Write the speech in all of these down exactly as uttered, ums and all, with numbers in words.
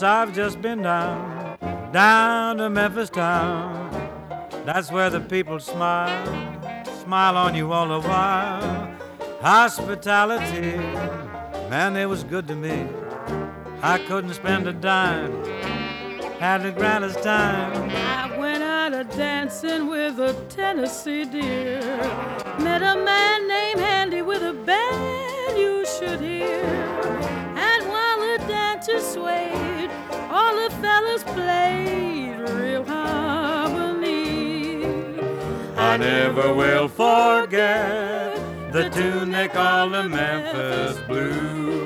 Yes, I've just been down, down to Memphis town. That's where the people smile, smile on you all the while. Hospitality, man, it was good to me. I couldn't spend a dime, had the grandest time. I went out a dancing with a Tennessee dear. Met a man named Handy with a band you should hear. And while the dancers swayed, all the fellas played real harmony. I never will forget the tune they call the Memphis Blues.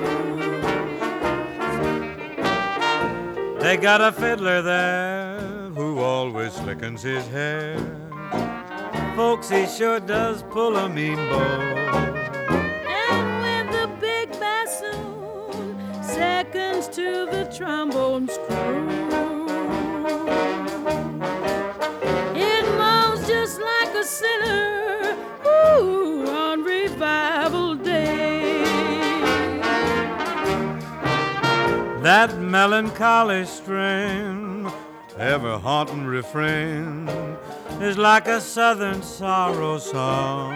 They got a fiddler there who always slickens his hair. Folks, he sure does pull a mean bow. And with the big bassoon, seconds to the trombone screw. It moans just like a sinner, ooh, on revival day. That melancholy strain, ever haunting refrain, is like a southern sorrow song.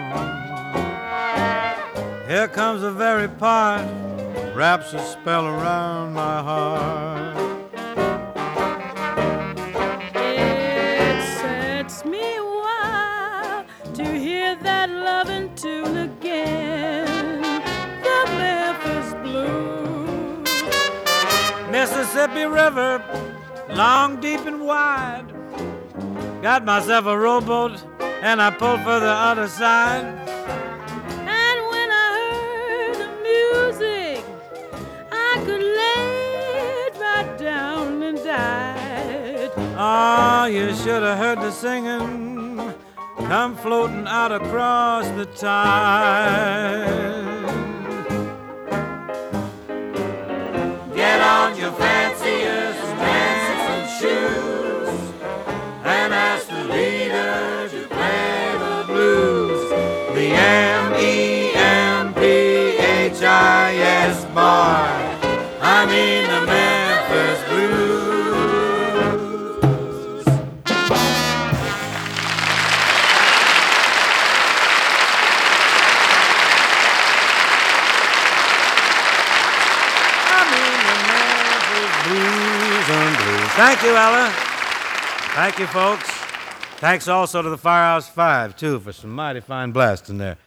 Here comes the very part, wraps a spell around my heart. It sets me wild to hear that loving tune again, the Memphis Blues. Mississippi River, long, deep, and wide. Got myself a rowboat, and I pulled for the other side. And when I heard the music, I could lay it right down and died. Oh, you should have heard the singing come floating out across the tide. Get on your fanciest dancing shoes and ask the leader to play the blues. The M E M P H I S bar, I mean the Memphis Blues. I mean the Memphis Blues and Blues. Thank you, Ella. Thank you, folks. Thanks also to the Firehouse Five, too, for some mighty fine blasting there.